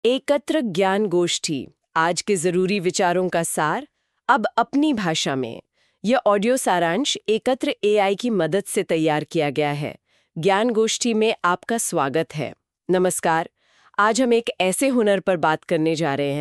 एकत्र ज्ञान गोष्ठी, आज के जरूरी विचारों का सार, अब अपनी भाषा में। यह ऑडियो सारांश एकत्र एआई की मदद से तैयार किया गया है। ज्ञान गोष्ठी में आपका स्वागत है। नमस्कार। आज हम एक ऐसे हुनर पर बात करने जा रहे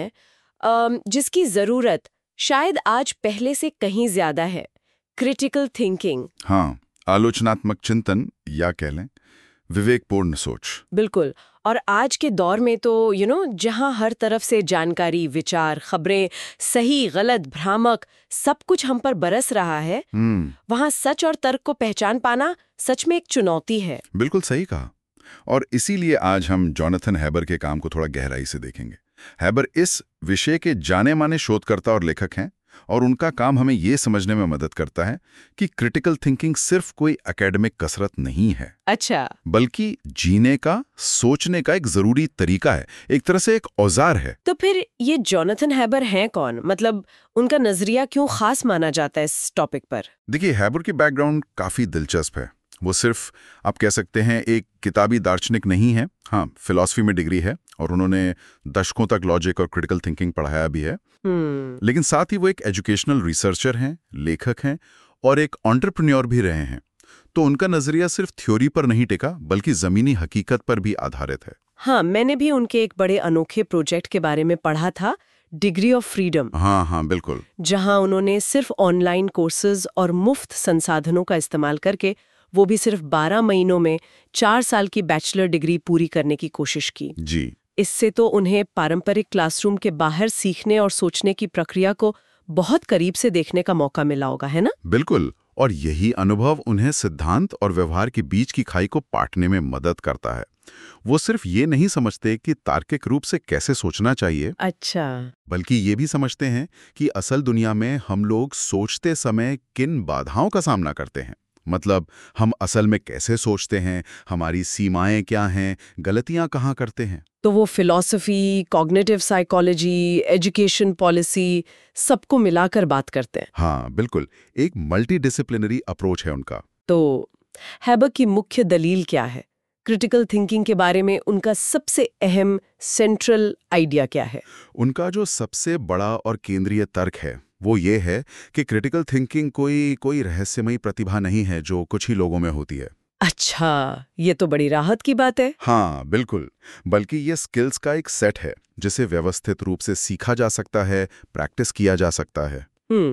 हैं जिसकी ज़रूरत शायद आज पहले से कहीं ज़्यादा है। Critical thinking. हाँ, आलोचनात्मक चिंतन या कह लें विवेकपूर्ण सोच। बिल्कुल। और आज के दौर में तो जहां हर तरफ से जानकारी, विचार, खबरें, सही गलत, भ्रामक सब कुछ हम पर बरस रहा है, वहां सच और तर्क को पहचान पाना सच में एक चुनौती है। बिल्कुल सही कहा। और इसीलिए आज हम जॉनथन हैबर के काम को थोड़ा गहराई से देखेंगे। हैबर इस विषय के जाने माने शोधकर्ता और लेखक हैं, और उनका काम हमें ये समझने में मदद करता है कि क्रिटिकल थिंकिंग सिर्फ कोई एकेडमिक कसरत नहीं है। अच्छा। बल्कि जीने का, सोचने का एक जरूरी तरीका है, एक तरह से एक औजार है। तो फिर ये जॉनथन हैबर हैं कौन? मतलब उनका नजरिया क्यों खास माना जाता है इस टॉपिक पर? देखिए, हैबर की बैकग्राउंड काफी दिलचस्प है। वो सिर्फ आप कह सकते हैं एक किताबी दार्शनिक नहीं है। हाँ, फिलॉसफी में डिग्री है और उन्होंने दशकों तक लॉजिक और क्रिटिकल थिंकिंग पढ़ाया भी है। लेकिन साथ ही वो एक एजुकेशनल रिसर्चर हैं, लेखक हैं और एक एंटरप्रेन्योर भी रहे हैं। तो उनका नजरिया सिर्फ थ्योरी पर नहीं टिका, बल्कि जमीनी हकीकत पर भी आधारित है। हाँ, मैंने भी उनके एक बड़े अनोखे प्रोजेक्ट के बारे में पढ़ा था, डिग्री ऑफ फ्रीडम। हाँ, बिल्कुल। जहां उन्होंने सिर्फ ऑनलाइन कोर्सेज और मुफ्त संसाधनों का इस्तेमाल करके, वो भी सिर्फ 12 महीनों में 4 साल की बैचलर डिग्री पूरी करने की कोशिश की। जी। इससे तो उन्हें पारंपरिक क्लासरूम के बाहर सीखने और सोचने की प्रक्रिया को बहुत करीब से देखने का मौका मिला होगा, है ना? बिल्कुल। और यही अनुभव उन्हें सिद्धांत और व्यवहार के बीच की खाई को पाटने में मदद करता है। वो सिर्फ ये नहीं समझते कि तार्किक रूप से कैसे सोचना चाहिए, अच्छा, बल्कि ये भी समझते हैं कि असल दुनिया में हम लोग सोचते समय किन बाधाओं का सामना करते हैं। मतलब हम असल में कैसे सोचते हैं, हमारी सीमाएं क्या हैं, गलतियां कहाँ करते हैं। तो वो philosophy, cognitive psychology, education policy सबको मिलाकर बात करते हैं। हाँ, बिल्कुल। एक मल्टीडिसिप्लिनरी अप्रोच है उनका। तो हैबर की मुख्य दलील क्या है? क्रिटिकल थिंकिंग के बारे में उनका सबसे अहम सेंट्रल आइडिया क्या है? उनका जो सबसे बड़ा और केंद्रीय तर्क है वो ये है कि क्रिटिकल थिंकिंग कोई रहस्यमयी प्रतिभा नहीं है जो कुछ ही लोगों में होती है। अच्छा, ये तो बड़ी राहत की बात है। हाँ, बिल्कुल। बल्कि ये स्किल्स का एक सेट है जिसे व्यवस्थित रूप से सीखा जा सकता है, प्रैक्टिस किया जा सकता है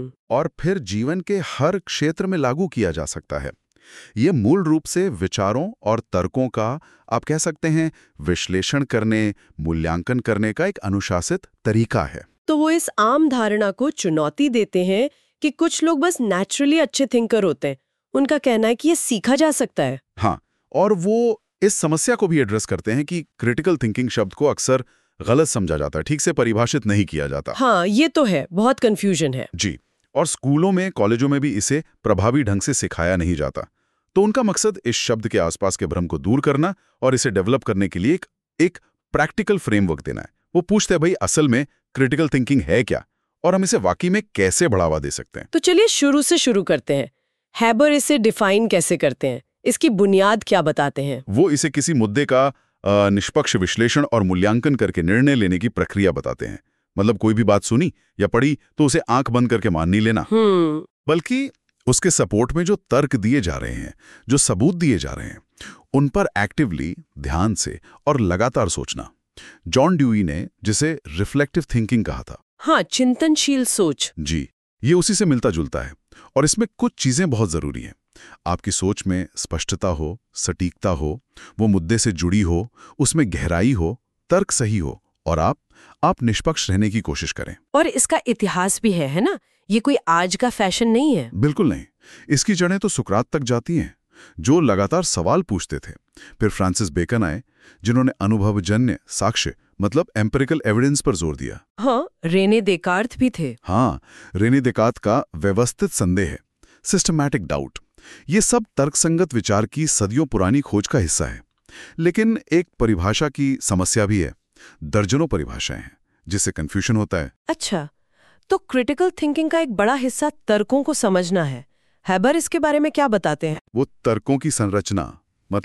और फिर जीवन के हर क्षेत्र में लागू किया जा सकता है। ये मूल रूप से विचारों और तर्कों का, आप कह सकते हैं, विश्लेषण करने, मूल्यांकन करने का एक अनुशासित तरीका है। तो वो इस आम धारणा को चुनौती देते हैं कि कुछ लोग बस नेचुरली अच्छे थिंकर होते हैं। उनका कहना है कि ये सीखा जा सकता है। हाँ, और वो इस समस्या को भी एड्रेस करते हैं कि क्रिटिकल थिंकिंग शब्द को अक्सर गलत समझा जाता है, ठीक से परिभाषित नहीं किया जाता। हाँ, ये तो है, बहुत कंफ्यूजन है। जी। और स्कूलों में, कॉलेजों में भी इसे प्रभावी ढंग से सिखाया नहीं जाता। तो उनका मकसद इस शब्द के आसपास के भ्रम को दूर करना और इसे डेवलप करने के लिए एक प्रैक्टिकल फ्रेमवर्क देना है। वो पूछते हैं, भाई असल में क्रिटिकल थिंकिंग है क्या और हम इसे वाकई में कैसे बढ़ावा दे सकते हैं। तो चलिए शुरू से शुरू करते हैं। हैबर इसे डिफाइन कैसे करते हैं? इसकी बुनियाद क्या बताते हैं? वो इसे किसी मुद्दे का निष्पक्ष विश्लेषण और मूल्यांकन करके निर्णय लेने की प्रक्रिया बताते हैं। मतलब कोई भी बात सुनी या पढ़ी तो उसे आंख बंद करके मान नहीं लेना, बल्कि उसके सपोर्ट में जो तर्क दिए जा रहे हैं, जो सबूत दिए जा रहे हैं, उन पर एक्टिवली, ध्यान से और लगातार सोचना। जॉन ड्यूई ने जिसे रिफ्लेक्टिव थिंकिंग कहा था। हाँ, चिंतनशील सोच। जी, ये उसी से मिलता जुलता है। और इसमें कुछ चीजें बहुत जरूरी हैं। आपकी सोच में स्पष्टता हो, सटीकता हो, वो मुद्दे से जुड़ी हो, उसमें गहराई हो, तर्क सही हो और आप निष्पक्ष रहने की कोशिश करें। और इसका इतिहास भी है ना? ये कोई आज का फैशन नहीं है। बिल्कुल नहीं। इसकी जड़ें तो सुकरात तक जाती हैं, जो लगातार सवाल पूछते थे। फिर फ्रांसिस बेकन आए, जिन्होंने अनुभवजन्य साक्ष्य, मतलब एम्पिरिकल एविडेंस पर जोर दिया। हाँ, रेने देकार्त भी थे। हाँ, रेने देकार्त का व्यवस्थित संदेह, सिस्टमैटिक डाउट, ये सब तर्कसंगत विचार की सदियों पुरानी खोज का हिस्सा है। लेकिन एक परिभाषा की समस्या भी है। दर्जनों परिभाषाएं हैं, जिससे कंफ्यूजन होता है। अच्छा, तो क्रिटिकल थिंकिंग का एक बड़ा हिस्सा तर्कों को समझना है। हैबर इसके बारे में क्या बताते हैं? वो तर्कों की संरचना, मतलब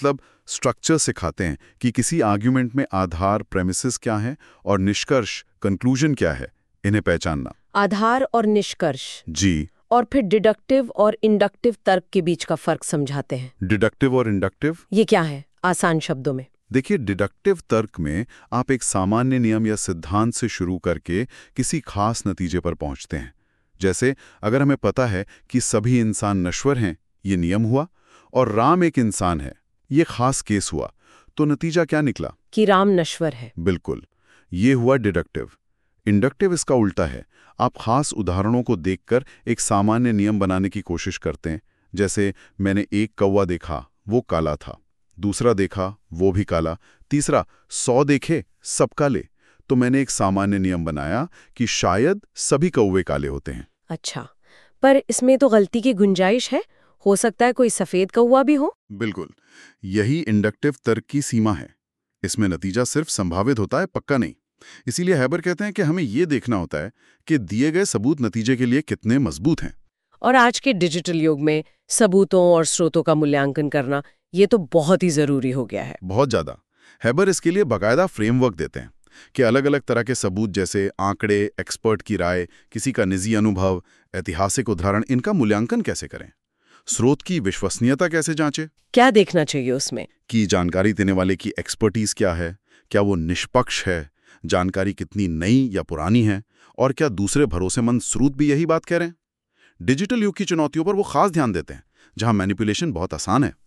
स्ट्रक्चर सिखाते हैं कि किसी आर्ग्यूमेंट में आधार प्रेमिसेस क्या हैं और निष्कर्ष कंक्लूजन क्या है, इन्हें पहचानना। आधार और निष्कर्ष। जी। और फिर डिडक्टिव और इंडक्टिव तर्क के बीच का फर्क समझाते हैं। डिडक्टिव और इंडक्टिव ये क्या है आसान शब्दों में? देखिए, डिडक्टिव तर्क में आप एक सामान्य नियम या सिद्धांत से शुरू करके किसी खास नतीजे पर पहुंचते हैं। जैसे अगर हमें पता है कि सभी इंसान नश्वर हैं, ये नियम हुआ, और राम एक इंसान है, ये खास केस हुआ, तो नतीजा क्या निकला? कि राम नश्वर है। बिल्कुल, ये हुआ डिडक्टिव। इंडक्टिव इसका उल्टा है। आप खास उदाहरणों को देखकर एक सामान्य नियम बनाने की कोशिश करते हैं। जैसे मैंने एक कौवा देखा, वो काला था, दूसरा देखा, वो भी काला, तीसरा 100 देखे, सब काले, तो मैंने एक सामान्य नियम बनाया कि शायद सभी कौवे काले होते हैं। अच्छा, पर इसमें तो गलती की गुंजाइश है, हो सकता है कोई सफेद कौवा भी हो। बिल्कुल, यही इंडक्टिव तर्क की सीमा है। इसमें नतीजा सिर्फ संभावित होता है, पक्का नहीं। इसीलिए हैबर कहते हैं कि हमें ये देखना होता है कि दिए गए सबूत नतीजे के लिए कितने मजबूत हैं। और आज के डिजिटल युग में सबूतों और स्रोतों का मूल्यांकन करना ये तो बहुत ही जरूरी हो गया है। बहुत ज्यादा। हैबर इसके लिए बाकायदा फ्रेमवर्क देते हैं कि अलग अलग तरह के सबूत, जैसे आंकड़े, एक्सपर्ट की राय, किसी का निजी अनुभव, ऐतिहासिक उदाहरण, इनका मूल्यांकन कैसे करें। स्रोत की विश्वसनीयता कैसे जांचें। क्या देखना चाहिए उसमें? कि जानकारी देने वाले की एक्सपर्टीज क्या है, क्या वो निष्पक्ष है, जानकारी कितनी नई या पुरानी है, और क्या दूसरे भरोसेमंद स्रोत भी यही बात कह रहे हैं। डिजिटल युग की चुनौतियों पर वो खास ध्यान देते हैं, जहां मैनिपुलेशन बहुत आसान है।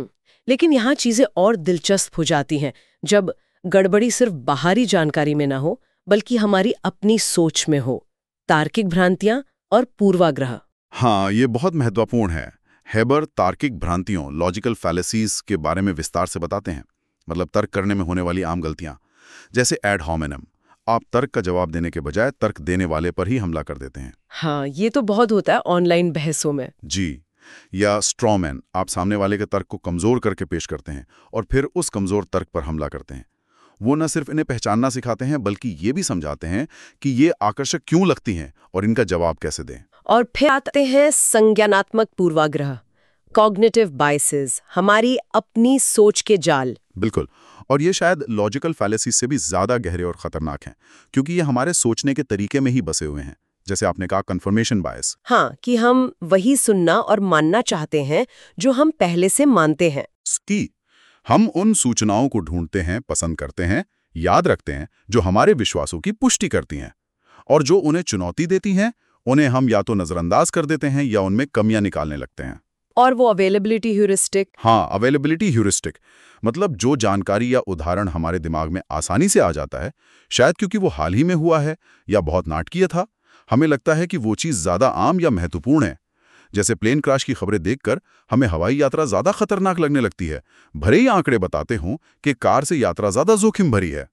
लेकिन यहाँ चीजें और दिलचस्प हो जाती हैं जब गड़बड़ी सिर्फ बाहरी जानकारी में ना हो, बल्कि हमारी अपनी सोच में हो। तार्किक भ्रांतियां और पूर्वाग्रह। हाँ, ये बहुत महत्वपूर्ण है। हैबर तार्किक भ्रांतियों, लॉजिकल फैलेसीज के बारे में विस्तार से बताते हैं। मतलब तर्क करने में होने वाली आम गलतियां, जैसे एड होमिनम, आप तर्क का जवाब देने के बजाय तर्क देने वाले पर ही हमला कर देते हैं। हाँ, ये तो बहुत होता है ऑनलाइन बहसों में। जी। या स्ट्रॉमैन, आप सामने वाले के तर्क को कमजोर करके पेश करते हैं और फिर उस कमजोर तर्क पर हमला करते हैं। वो न सिर्फ इन्हें पहचानना सिखाते हैं, बल्कि ये भी समझाते हैं कि ये आकर्षक क्यों लगती हैं और इनका जवाब कैसे दें। और फिर आते हैं संज्ञानात्मक पूर्वाग्रह, कॉग्निटिव बायसेस, हमारी अपनी सोच के जाल। बिल्कुल, और ये शायद लॉजिकल फैलेसी से भी ज्यादा गहरे और खतरनाक हैं, क्योंकि ये हमारे सोचने के तरीके में ही बसे हुए हैं। जैसे आपने कहा, कन्फर्मेशन बायस। हाँ, कि हम वही सुनना और मानना चाहते हैं जो हम पहले से मानते हैं। कि हम उन सूचनाओं को ढूंढते हैं, पसंद करते हैं, याद रखते हैं, जो हमारे विश्वासों की पुष्टि करती हैं, और जो उन्हें चुनौती देती हैं, उन्हें हम या तो नजरअंदाज कर देते हैं या उनमें कमियां निकालने लगते हैं। और वो अवेलेबिलिटी ह्यूरिस्टिक। हाँ, अवेलेबिलिटी ह्यूरिस्टिक, मतलब जो जानकारी या उदाहरण हमारे दिमाग में आसानी से आ जाता है, शायद क्योंकि वो हाल ही में हुआ है या बहुत नाटकीय था, हमें लगता है कि वो चीज़ ज़्यादा आम या महत्वपूर्ण है। जैसे प्लेन क्रैश की खबरें देखकर हमें हवाई यात्रा ज़्यादा खतरनाक लगने लगती है, भले ही आंकड़े बताते हों कि कार से यात्रा ज़्यादा जोखिम भरी है।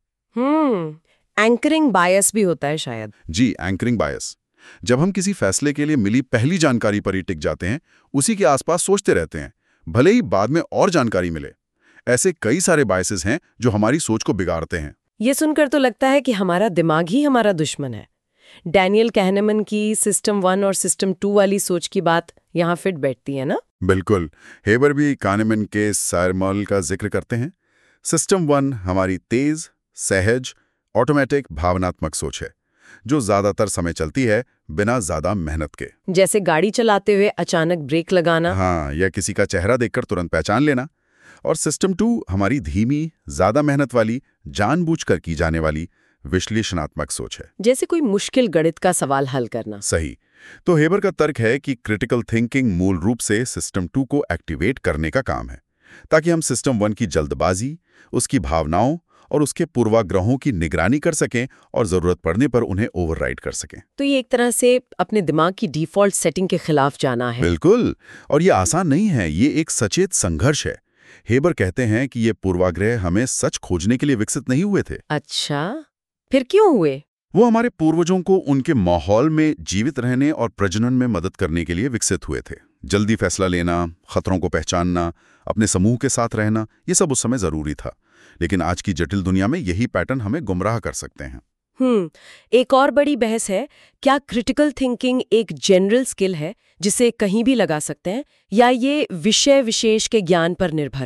एंकरिंग बायस भी होता है शायद। जी, एंकरिंग बायस। जब हम किसी फैसले के लिए मिली पहली जानकारी पर ही टिक जाते हैं, उसी के आसपास सोचते रहते हैं, भले ही बाद में और जानकारी मिले। ऐसे कई सारे बायसेस हैं जो हमारी सोच को बिगाड़ते हैं। ये सुनकर तो लगता है कि हमारा दिमाग ही हमारा दुश्मन है। डैनियल कहनेमन की सिस्टम 1 और सिस्टम 2 वाली सोच की बात यहाँ फिट बैठती है ना? बिल्कुल, हेबर भी kahneman के सायरमॉल का जिक्र करते हैं। सिस्टम 1 हमारी तेज, सहज, ऑटोमेटिक भावनात्मक सोच है, जो ज्यादातर समय चलती है बिना ज्यादा मेहनत के। जैसे गाड़ी चलाते हुए अचानक ब्रेक लगाना। हाँ, या किसी का चेहरा देखकर तुरंत पहचान लेना। और सिस्टम 2 हमारी धीमी, ज्यादा मेहनत वाली, जानबूझकर की जाने वाली विश्लेषणात्मक सोच है। जैसे कोई मुश्किल गणित का सवाल हल करना। सही। तो हेबर का तर्क है कि क्रिटिकल थिंकिंग मूल रूप से सिस्टम 2 को एक्टिवेट करने का काम है, ताकि हम सिस्टम 1 की जल्दबाजी, उसकी भावनाओं और उसके पूर्वाग्रहों की निगरानी कर सकें और जरूरत पड़ने पर उन्हें ओवरराइड कर सकें। तो ये एक तरह से अपने दिमाग की डिफॉल्ट सेटिंग के खिलाफ जाना है। बिल्कुल, और ये आसान नहीं है, ये एक सचेत संघर्ष है। हेबर कहते हैं कि ये पूर्वाग्रह हमें सच खोजने के लिए विकसित नहीं हुए थे। अच्छा, फिर क्यों हुए? वो हमारे पूर्वजों को उनके माहौल में जीवित रहने और प्रजनन में मदद करने के लिए विकसित हुए थे। जल्दी फैसला लेना, खतरों को पहचानना, अपने समूह के साथ रहना, ये सब उस समय जरूरी था। लेकिन आज की जटिल दुनिया में यही पैटर्न हमें गुमराह कर सकते हैं। एक और बड़ी बहस है, क्या क्रिटिकल थिंकिंग एक जनरल स्किल है जिसे कहीं भी लगा सकते हैं, या ये विषय विशेष के ज्ञान पर निर्भर है?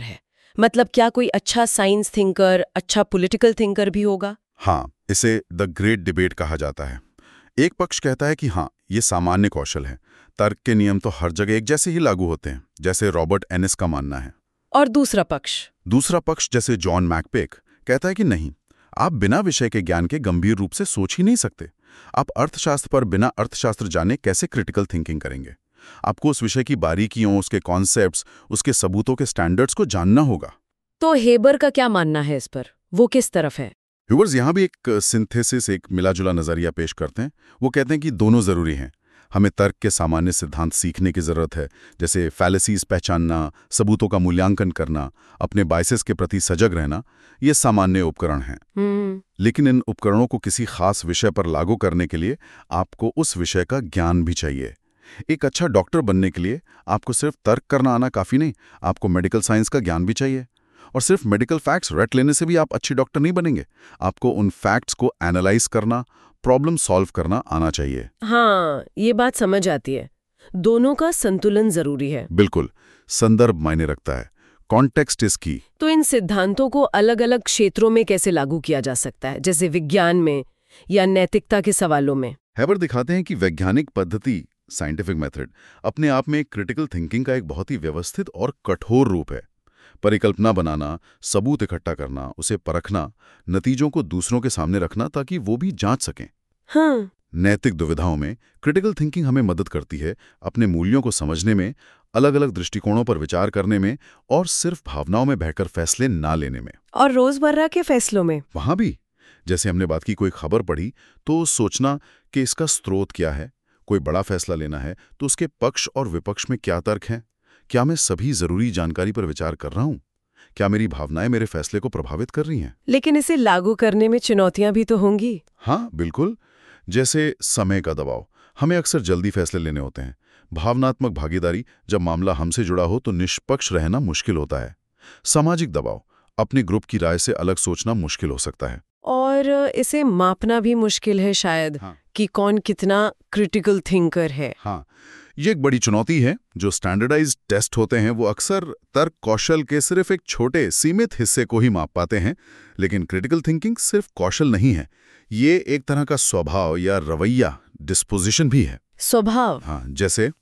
मतलब क्या कोई अच्छा साइंस थिंकर, अच्छा पॉलिटिकल थिंकर भी होगा? हाँ, इसे द ग्रेट डिबेट कहा जाता है। एक पक्ष कहता है कि हाँ, ये सामान्य कौशल है, तर्क के नियम तो हर जगह एक जैसे ही लागू होते हैं, जैसे रॉबर्ट एनिस का मानना है। और दूसरा पक्ष? दूसरा पक्ष जैसे जॉन मैकपेक कहता है कि नहीं, आप बिना विषय के ज्ञान के गंभीर रूप से सोच ही नहीं सकते। आप अर्थशास्त्र पर बिना अर्थशास्त्र जाने कैसे क्रिटिकल थिंकिंग करेंगे? आपको उस विषय की बारीकियों, उसके कॉन्सेप्ट्स, उसके सबूतों के स्टैंडर्ड्स को जानना होगा। तो हेबर का क्या मानना है इस पर? वो किस तरफ है? ह्यूबर्स यहाँ भी एक सिंथेसिस, एक मिलाजुला नजरिया पेश करते हैं। वो कहते हैं कि दोनों जरूरी हैं। हमें तर्क के सामान्य सिद्धांत सीखने की जरूरत है, जैसे फैलेसीज पहचानना, सबूतों का मूल्यांकन करना, अपने बायसेस के प्रति सजग रहना। ये सामान्य उपकरण हैं। लेकिन इन उपकरणों को किसी खास विषय पर लागू करने के लिए आपको उस विषय का ज्ञान भी चाहिए। एक अच्छा डॉक्टर बनने के लिए आपको सिर्फ तर्क करना आना काफी नहीं, आपको मेडिकल साइंस का ज्ञान भी चाहिए। और सिर्फ मेडिकल फैक्ट्स रट लेने से भी आप अच्छी डॉक्टर नहीं बनेंगे। आपको उन फैक्ट्स को एनालाइज करना, प्रॉब्लम सॉल्व करना आना चाहिए। हाँ, ये बात समझ आती है। दोनों का संतुलन जरूरी है। बिल्कुल, संदर्भ मायने रखता है। कॉन्टेक्स्ट इज की। तो इन सिद्धांतों को अलग-अलग क्षेत्रों में कैसे लागू किया जा सकता है, जैसे विज्ञान में या नैतिकता के सवालों में? हेबर दिखाते हैं कि वैज्ञानिक पद्धति, साइंटिफिक मेथड, अपने आप में क्रिटिकल थिंकिंग का एक बहुत ही व्यवस्थित और कठोर रूप है। परिकल्पना बनाना, सबूत इकट्ठा करना, उसे परखना, नतीजों को दूसरों के सामने रखना ताकि वो भी जांच सकें। हाँ। नैतिक दुविधाओं में क्रिटिकल थिंकिंग हमें मदद करती है, अपने मूल्यों को समझने में, अलग अलग दृष्टिकोणों पर विचार करने में और सिर्फ भावनाओं में बहकर फैसले ना लेने में। और रोजमर्रा के फैसलों में? वहां भी, जैसे हमने बात की, कोई खबर पढ़ी तो सोचना कि इसका स्रोत क्या है। कोई बड़ा फैसला लेना है तो उसके पक्ष और विपक्ष में क्या तर्क हैं। क्या मैं सभी जरूरी जानकारी पर विचार कर रहा हूं? क्या मेरी भावनाएं मेरे फैसले को प्रभावित कर रही हैं? लेकिन इसे लागू करने में चुनौतियां भी तो होंगी। हाँ, बिल्कुल। जैसे समय का दबाव, हमें अक्सर जल्दी फैसले लेने होते हैं। भावनात्मक भागीदारी, जब मामला हमसे जुड़ा हो तो निष्पक्ष रहना मुश्किल होता है। सामाजिक दबाव, अपने ग्रुप की राय से अलग सोचना मुश्किल हो सकता है। और इसे मापना भी मुश्किल है शायद। हाँ। कि कौन कितना क्रिटिकल थिंकर है। हाँ, ये एक बड़ी चुनौती है। जो स्टैंडर्डाइज्ड टेस्ट होते हैं वो अक्सर तर्क कौशल के सिर्फ एक छोटे सीमित हिस्से को ही माप पाते हैं। लेकिन क्रिटिकल थिंकिंग सिर्फ कौशल नहीं है, ये एक तरह का स्वभाव या रवैया, डिस्पोजिशन भी है। स्वभाव? हाँ, जैसे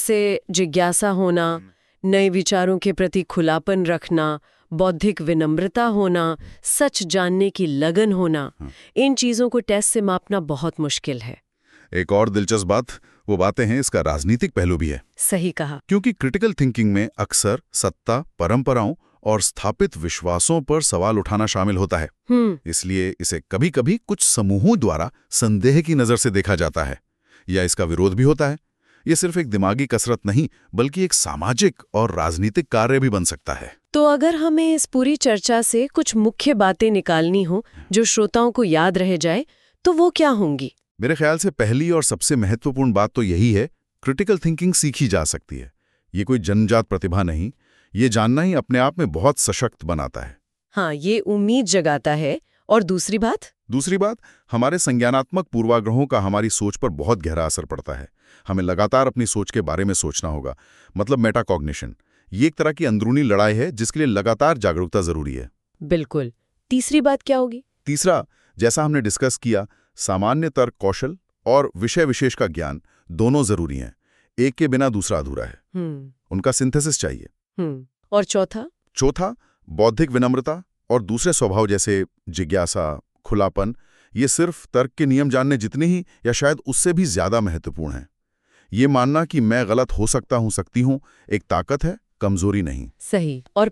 जिज्ञासा होना, नए विचारों के प्रति खुलापन रखना, बौद्धिक विनम्रता होना, सच जानने की लगन होना। इन चीजों को टेस्ट से मापना बहुत मुश्किल है। एक और दिलचस्प बात, वो बातें हैं, इसका राजनीतिक पहलू भी है। सही कहा। क्योंकि क्रिटिकल थिंकिंग में अक्सर सत्ता, परंपराओं और स्थापित विश्वासों पर सवाल उठाना शामिल होता है। इसलिए इसे कभी कभी कुछ समूहों द्वारा संदेह की नजर से देखा जाता है या इसका विरोध भी होता है। ये सिर्फ एक दिमागी कसरत नहीं, बल्कि एक सामाजिक और राजनीतिक कार्य भी बन सकता है। तो अगर हमें इस पूरी चर्चा से कुछ मुख्य बातें निकालनी हो जो श्रोताओं को याद रह जाए, तो वो क्या होंगी? मेरे ख्याल से पहली और सबसे महत्वपूर्ण बात तो यही है, क्रिटिकल थिंकिंग सीखी जा सकती है। ये कोई जन्मजात प्रतिभा नहीं, ये जानना ही अपने आप में बहुत सशक्त बनाता है। हाँ, ये उम्मीद जगाता है। और दूसरी बात, हमारे संज्ञानात्मक पूर्वाग्रहों का हमारी सोच पर बहुत गहरा असर पड़ता है। हमें लगातार अपनी सोच के बारे में सोचना होगा, मतलब मेटाकॉग्निशन। ये एक तरह की अंदरूनी लड़ाई है जिसके लिए लगातार जागरूकता जरूरी है। बिल्कुल। तीसरी बात क्या होगी? तीसरा, जैसा हमने डिस्कस किया, सामान्य तर्क कौशल और विषय विशेष का ज्ञान दोनों जरूरी हैं। एक के बिना दूसरा अधूरा है। उनका सिंथेसिस चाहिए। और चौथा, बौद्धिक विनम्रता और दूसरे स्वभाव जैसे जिज्ञासा, खुलापन, ये सिर्फ तर्क के नियम जानने जितने ही या शायद उससे भी ज्यादा महत्वपूर्ण हैं। ये मानना कि मैं गलत हो सकता हूं, सकती हूं, एक ताकत है, कमजोरी नहीं। सही। और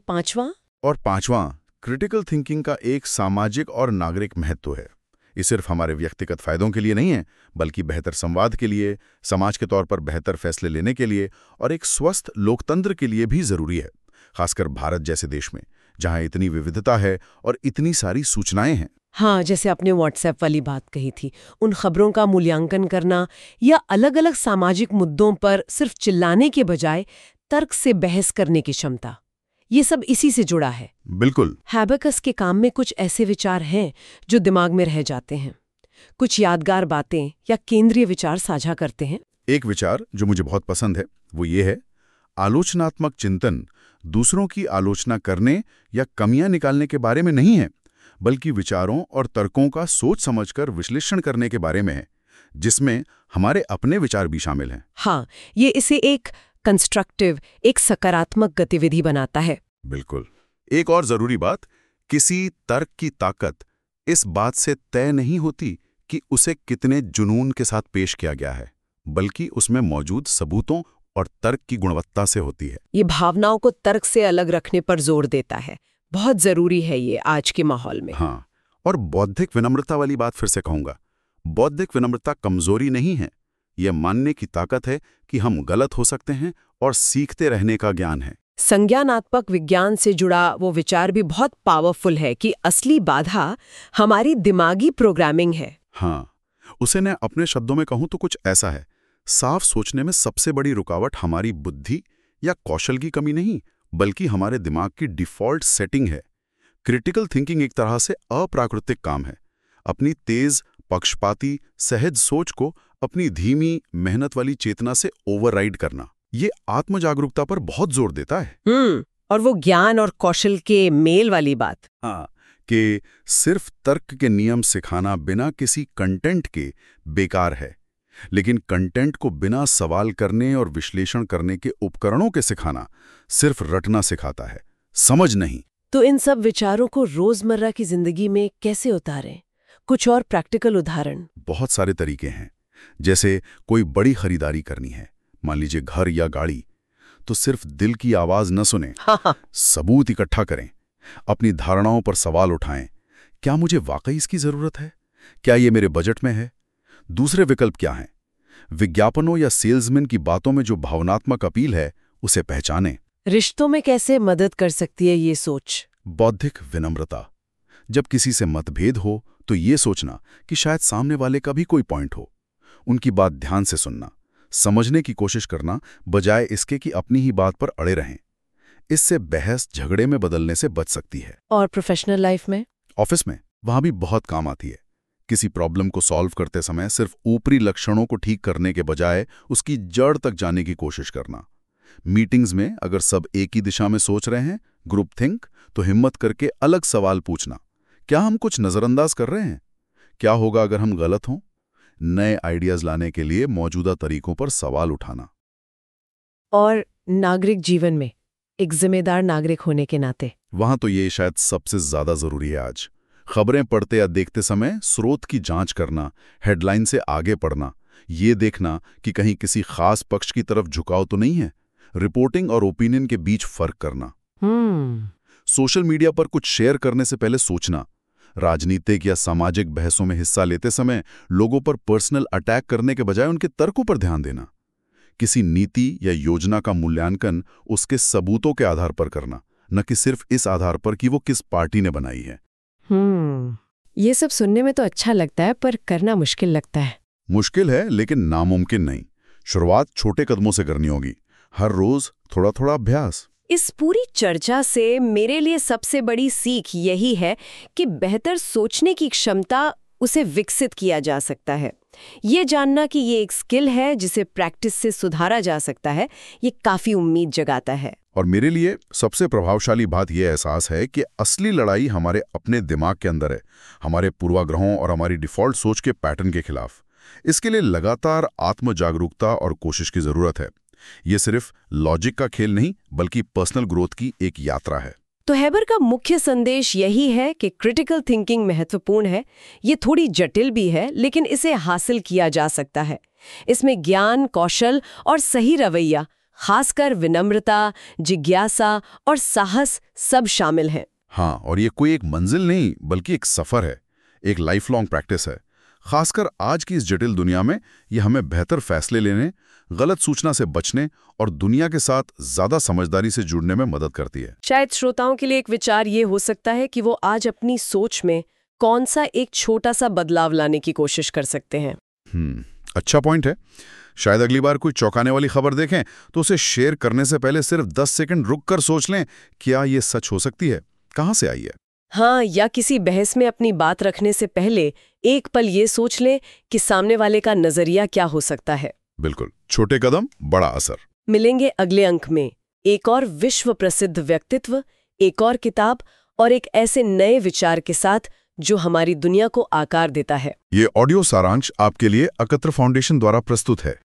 पांचवां, क्रिटिकल थिंकिंग का एक सामाजिक और नागरिक महत्व है। ये सिर्फ हमारे व्यक्तिगत फायदों के लिए नहीं है, बल्कि बेहतर संवाद के लिए, समाज के तौर पर बेहतर फैसले लेने के लिए और एक स्वस्थ लोकतंत्र के लिए भी जरूरी है, खासकर भारत जैसे देश में, जहां इतनी विविधता है और इतनी सारी सूचनाएं हैं। हाँ, जैसे आपने व्हाट्सएप वाली बात कही थी, उन खबरों का मूल्यांकन करना या अलग अलग सामाजिक मुद्दों पर सिर्फ चिल्लाने के बजाय तर्क से बहस करने की क्षमता, ये सब इसी से जुड़ा है। बिल्कुल। हैबकस के काम में कुछ ऐसे विचार हैं जो दिमाग में रह जाते हैं, कुछ यादगार बातें या केंद्रीय विचार साझा करते हैं। एक विचार जो मुझे बहुत पसंद है वो ये है, आलोचनात्मक चिंतन दूसरों की आलोचना करने या कमियां निकालने के बारे में नहीं है, बल्कि विचारों और तर्कों का सोच समझकर विश्लेषण करने के बारे में है, जिसमें हमारे अपने विचार भी शामिल हैं। हाँ, ये इसे एक कंस्ट्रक्टिव, एक सकारात्मक गतिविधि बनाता है। बिल्कुल। एक और जरूरी बात, किसी तर्क की ताकत इस बात से तय नहीं होती कि उसे कितने जुनून के साथ पेश किया गया है, बल्कि उसमें मौजूद सबूतों और तर्क की गुणवत्ता से होती है। ये भावनाओं को तर्क से अलग रखने पर जोर देता है। बहुत जरूरी है ये आज के माहौल में। हाँ, और बौद्धिक विनम्रता वाली बात फिर से कहूंगा। बौद्धिक विनम्रता कमजोरी नहीं है, यह मानने की ताकत है कि हम गलत हो सकते हैं और सीखते रहने का ज्ञान है। संज्ञानात्मक विज्ञान से जुड़ा वो विचार भी बहुत पावरफुल है कि असली बाधा हमारी दिमागी प्रोग्रामिंग है। हाँ, उसे मैं अपने शब्दों में कहूं तो कुछ ऐसा है, साफ सोचने में सबसे बड़ी रुकावट हमारी बुद्धि या कौशल की कमी नहीं, बल्कि हमारे दिमाग की डिफ़ॉल्ट सेटिंग है। क्रिटिकल थिंकिंग एक तरह से अप्राकृतिक काम है। अपनी तेज, पक्षपाती, सहज सोच को अपनी धीमी, मेहनत वाली चेतना से ओवरराइड करना, ये आत्म जागरूकता पर बहुत जोर देता है। और वो ज्ञान और कौशल के मेल वाली बात। हाँ, कि सिर्फ तर्क के नियम सिखाना बिना किसी कंटेंट के बेकार है, लेकिन कंटेंट को बिना सवाल करने और विश्लेषण करने के उपकरणों के सिखाना सिर्फ रटना सिखाता है, समझ नहीं। तो इन सब विचारों को रोजमर्रा की जिंदगी में कैसे उतारें? कुछ और प्रैक्टिकल उदाहरण? बहुत सारे तरीके हैं। जैसे कोई बड़ी खरीदारी करनी है, मान लीजिए घर या गाड़ी, तो सिर्फ दिल की आवाज न सुने, सबूत इकट्ठा करें, अपनी धारणाओं पर सवाल उठाएं। क्या मुझे वाकई इसकी जरूरत है? क्या ये मेरे बजट में है? दूसरे विकल्प क्या हैं? विज्ञापनों या सेल्समैन की बातों में जो भावनात्मक अपील है, उसे पहचानें। रिश्तों में कैसे मदद कर सकती है ये सोच? बौद्धिक विनम्रता। जब किसी से मतभेद हो तो ये सोचना कि शायद सामने वाले का भी कोई पॉइंट हो। उनकी बात ध्यान से सुनना, समझने की कोशिश करना, बजाय इसके कि अपनी ही बात पर अड़े रहें। इससे बहस झगड़े में बदलने से बच सकती है। और प्रोफेशनल लाइफ में? ऑफिस में, वहां भी बहुत काम आती है। किसी प्रॉब्लम को सॉल्व करते समय सिर्फ ऊपरी लक्षणों को ठीक करने के बजाय उसकी जड़ तक जाने की कोशिश करना। मीटिंग्स में अगर सब एक ही दिशा में सोच रहे हैं, ग्रुप थिंक, तो हिम्मत करके अलग सवाल पूछना। क्या हम कुछ नजरअंदाज कर रहे हैं? क्या होगा अगर हम गलत हों? नए आइडियाज लाने के लिए मौजूदा तरीकों पर सवाल उठाना। और नागरिक जीवन में एक जिम्मेदार नागरिक होने के नाते वहां तो ये शायद सबसे ज्यादा जरूरी है आज। खबरें पढ़ते या देखते समय स्रोत की जांच करना, हेडलाइन से आगे पढ़ना, ये देखना कि कहीं किसी खास पक्ष की तरफ झुकाव तो नहीं है। रिपोर्टिंग और ओपिनियन के बीच फर्क करना। सोशल मीडिया पर कुछ शेयर करने से पहले सोचना। राजनीतिक या सामाजिक बहसों में हिस्सा लेते समय लोगों पर पर्सनल अटैक करने के बजाय उनके तर्कों पर ध्यान देना। किसी नीति या योजना का मूल्यांकन उसके सबूतों के आधार पर करना, न कि सिर्फ इस आधार पर कि वो किस पार्टी ने बनाई है। ये सब सुनने में तो अच्छा लगता है, पर करना मुश्किल लगता है। मुश्किल है, लेकिन नामुमकिन नहीं। शुरुआत छोटे कदमों से करनी होगी, हर रोज थोड़ा थोड़ा अभ्यास। इस पूरी चर्चा से मेरे लिए सबसे बड़ी सीख यही है कि बेहतर सोचने की क्षमता उसे विकसित किया जा सकता है। ये जानना कि ये एक स्किल है जिसे प्रैक्टिस से सुधारा जा सकता है, ये काफी उम्मीद जगाता है। और मेरे लिए सबसे प्रभावशाली बात यह एहसास है कि असली लड़ाई हमारे अपने दिमाग के अंदर है, हमारे पूर्वाग्रहों और हमारी डिफ़ॉल्ट सोच के पैटर्न के खिलाफ। इसके लिए लगातार आत्म जागरूकता और कोशिश की जरूरत है। ये सिर्फ लॉजिक का खेल नहीं, बल्कि पर्सनल ग्रोथ की एक यात्रा है। तो हैबर का मुख्य संदेश यही है कि क्रिटिकल थिंकिंग महत्वपूर्ण है। ये थोड़ी जटिल भी है, लेकिन इसे हासिल किया जा सकता है। इसमें ज्ञान, कौशल और सही रवैया, खासकर विनम्रता, जिज्ञासा और साहस सब शामिल हैं। हाँ, और ये कोई एक मंजिल नहीं, बल्कि एक सफर है, एक लाइफ लॉन्ग प्रैक्टिस है। खासकर आज की इस जटिल दुनिया में ये हमें बेहतर फैसले लेने, गलत सूचना से बचने और दुनिया के साथ ज्यादा समझदारी से जुड़ने में मदद करती है। शायद श्रोताओं के लिए एक विचार ये हो सकता है कि वो आज अपनी सोच में कौन सा एक छोटा सा बदलाव लाने की कोशिश कर सकते हैं। अच्छा पॉइंट है। शायद अगली बार कोई चौंकाने वाली खबर देखें तो उसे शेयर करने से पहले सिर्फ 10 सेकंड रुककर सोच लें, क्या ये सच हो सकती है, कहां से आई है। हाँ, या किसी बहस में अपनी बात रखने से पहले एक पल ये सोच लें कि सामने वाले का नजरिया क्या हो सकता है। बिल्कुल, छोटे कदम, बड़ा असर। मिलेंगे अगले अंक में एक और विश्व प्रसिद्ध व्यक्तित्व, एक और किताब और एक ऐसे नए विचार के साथ जो हमारी दुनिया को आकार देता है। ये ऑडियो सारांश आपके लिए अकत्र फाउंडेशन द्वारा प्रस्तुत है।